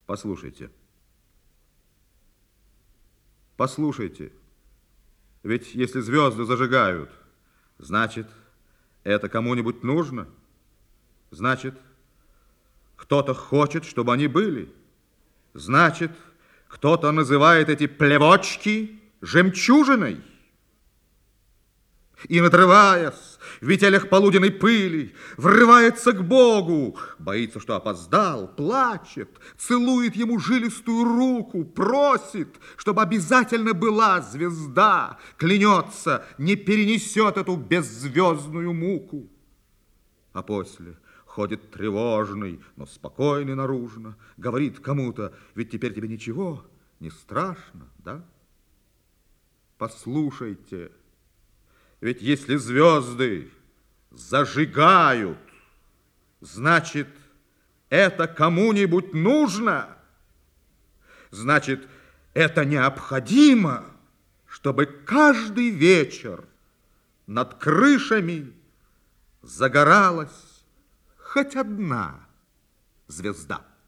Послушайте. Послушайте. Ведь если звезды зажигают, значит, это кому-нибудь нужно. Значит, кто-то хочет, чтобы они были. Значит, кто-то называет эти плевочки жемчужиной. И, надрываясь в метелях полуденной пыли, врывается к Богу, боится, что опоздал, плачет, целует ему жилистую руку, просит, чтобы обязательно была звезда, клянется, не перенесет эту беззвездную муку. А после ходит тревожный, но спокойный наружно, говорит кому-то: ведь теперь тебе ничего не страшно, да? Послушайте. Ведь если звезды зажигают, значит, это кому-нибудь нужно. Значит, это необходимо, чтобы каждый вечер над крышами загоралась хоть одна звезда.